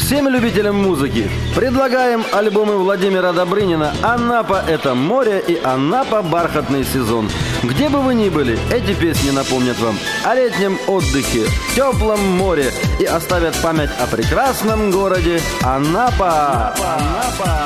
Всем любителям музыки предлагаем альбомы Владимира Добрынина «Анапа – это море» и «Анапа – бархатный сезон». Где бы вы ни были, эти песни напомнят вам о летнем отдыхе, теплом море и оставят память о прекрасном городе Анапа. Анапа.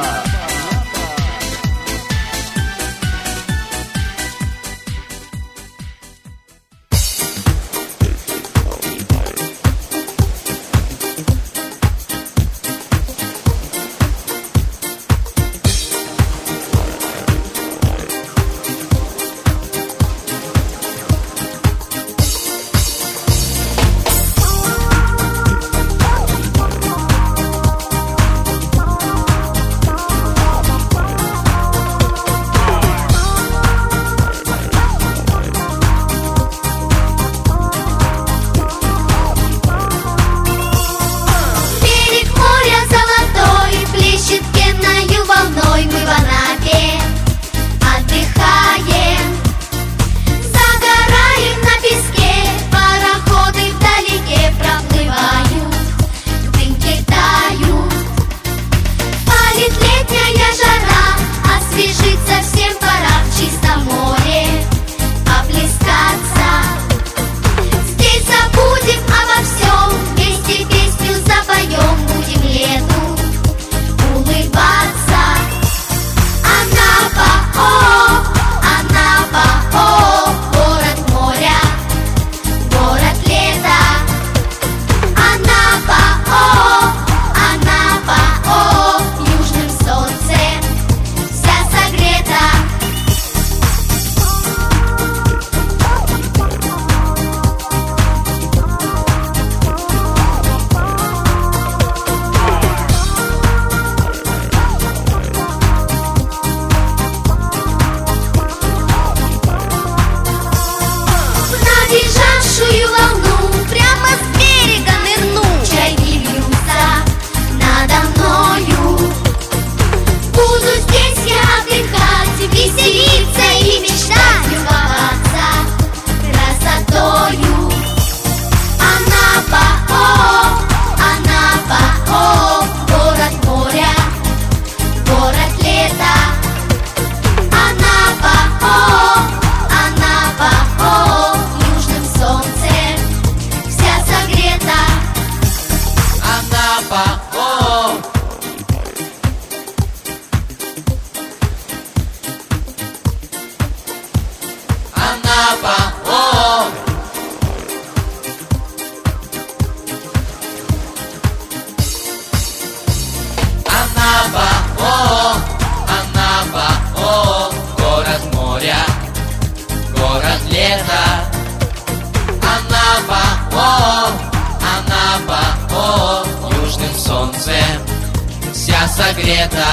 Согрета.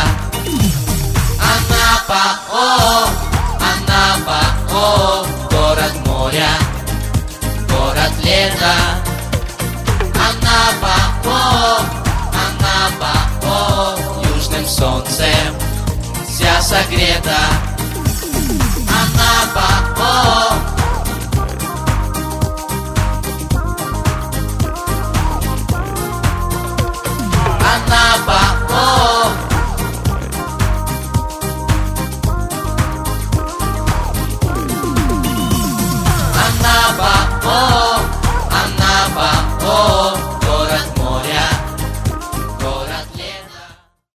Анапа, о, город моря, город лета. Анапа, о, южным солнцем вся согрета. Анапа, Анапа, Анапа, о,